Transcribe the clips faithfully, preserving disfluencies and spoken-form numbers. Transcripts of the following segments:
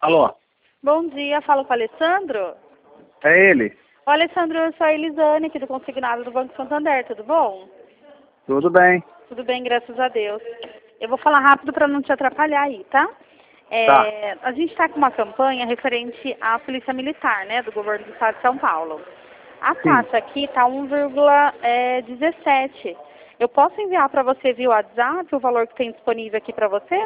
Alô? Bom dia, falo com o Alessandro. É ele? Ô, Alessandro, eu sou a Elisane, aqui do Consignado do Banco Santander, tudo bom? Tudo bem. Tudo bem, graças a Deus. Eu vou falar rápido para não te atrapalhar aí, tá? É, Tá. a gente está com uma campanha referente à Polícia Militar, né, do governo do Estado de São Paulo. A Sim. taxa aqui está um vírgula dezessete. Eu posso enviar para você via WhatsApp o valor que tem disponível aqui para você?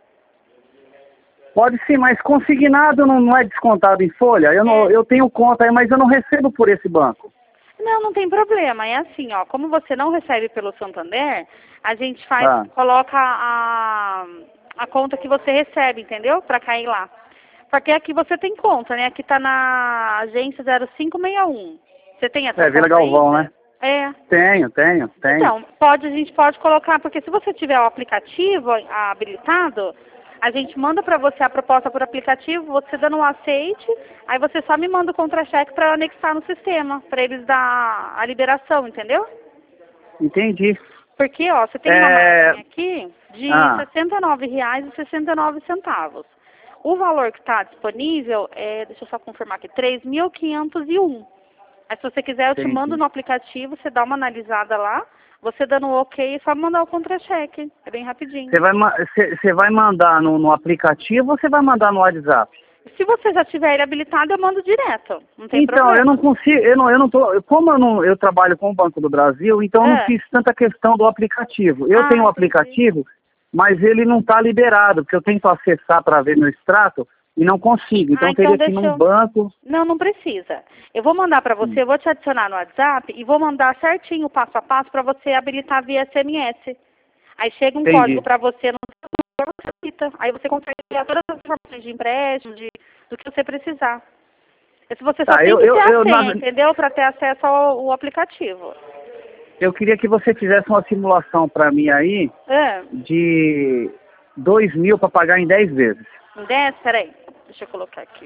Pode sim, mas consignado não, não é descontado em folha? Eu, não, É. eu tenho conta aí, mas eu não recebo por esse banco. Não, não tem problema. É assim, ó, como você não recebe pelo Santander, a gente faz, Ah. coloca a, a conta que você recebe, entendeu? Para cair lá. Porque aqui você tem conta, né? Aqui tá na agência zero cinco seis um. Você tem essa É, Vila conta Galvão, ainda? né? É. Tenho, tenho, tenho. Então, pode, a gente pode colocar, porque se você tiver o aplicativo habilitado, a gente manda para você a proposta por aplicativo, você dando um aceite, aí você só me manda o contra-cheque para anexar no sistema, para eles dar a liberação, entendeu? Entendi. Porque, ó, você tem uma É... margem aqui de Ah, sessenta e nove reais e sessenta e nove centavos. O valor que está disponível é, deixa eu só confirmar aqui, três mil quinhentos e um. Aí se você quiser, eu te mando entendi. no aplicativo, você dá uma analisada lá, você dando um ok, é só mandar o contra-cheque. É bem rapidinho. Você vai, ma- você- você vai mandar no, no aplicativo ou você vai mandar no WhatsApp? Se você já tiver ele habilitado, eu mando direto. Não tem Então, problema. eu não consigo, eu não, eu não tô, como eu não, eu trabalho com o Banco do Brasil, então eu não É. fiz tanta questão do aplicativo. Eu Ah, tenho o entendi. aplicativo, mas ele não está liberado, porque eu tento acessar para ver meu extrato e não consigo. Então Ah, eu teria então que ir deixa num eu... banco. Não, não precisa. Eu vou mandar para você, eu vou te adicionar no WhatsApp e vou mandar certinho o passo a passo para você habilitar via S M S. Aí chega um Entendi. código para você no celular, você habilita. Aí você consegue ver todas as informações de empréstimo, de, do que você precisar. Se você só Tá, tem eu, que eu, ter a eu, na- senha, entendeu? Para ter acesso ao, ao aplicativo. eu queria que você fizesse uma simulação para mim aí É. de dois mil para pagar em dez vezes. Em dez? Peraí. Deixa eu colocar aqui.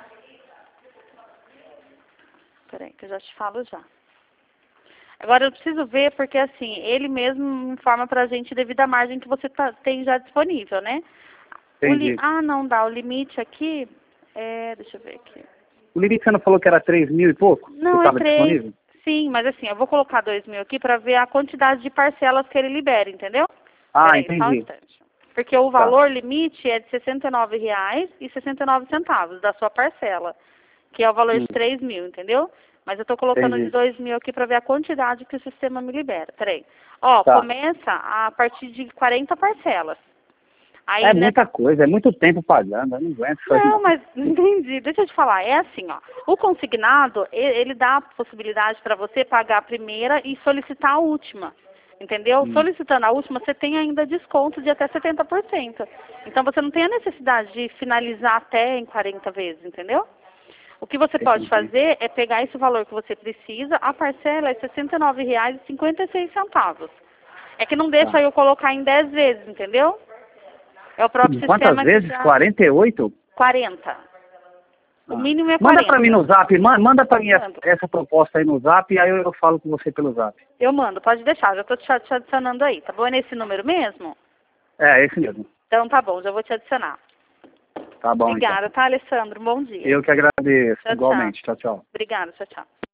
Peraí, que eu já te falo já. Agora eu preciso ver, porque assim, ele mesmo informa pra gente devido à margem que você tá, tem já disponível, né? O li... Entendi. Ah, não dá. O limite aqui é. Deixa eu ver aqui. O limite você não falou que era três mil e pouco? Que Não, é estava três. disponível? Sim, mas assim, eu vou colocar dois mil aqui pra ver a quantidade de parcelas que ele libera, entendeu? Ah, Peraí, só um entendi. instante. Porque o Tá. valor limite é de sessenta e nove reais e sessenta e nove centavos da sua parcela, que é o valor Hum, de três mil, entendeu? Mas eu estou colocando de entendi. dois mil aqui para ver a quantidade que o sistema me libera. Peraí. Ó, Tá. começa a partir de quarenta parcelas. Aí, É né? muita coisa, é muito tempo pagando, eu não aguento isso aí Não, não. mas entendi. Deixa eu te falar. É assim, ó. O consignado, e- ele dá a possibilidade para você pagar a primeira e solicitar a última. Entendeu? Hum, Solicitando a última, você tem ainda desconto de até setenta por cento. Então, você não tem a necessidade de finalizar até em quarenta vezes, entendeu? O que você pode entendi. fazer é pegar esse valor que você precisa, a parcela é sessenta e nove reais e cinquenta e seis centavos. É que não deixa Tá. eu colocar em dez vezes, entendeu? É o próprio Em quantas sistema que vezes? já... quarenta e oito? quarenta. O Ah. mínimo é Manda pra mim quarenta. no zap, ma- manda pra mim essa, Mando. essa proposta aí no zap e aí eu, eu falo com você pelo zap. Eu mando, pode deixar, já estou te te adicionando aí, tá bom? É nesse número mesmo? É, esse mesmo. Então tá bom, já vou te adicionar. Tá bom então. Obrigada, tá, Alessandro? Bom dia. Eu que agradeço, Tchau, tchau. igualmente. Tchau, tchau. Obrigada, tchau, tchau.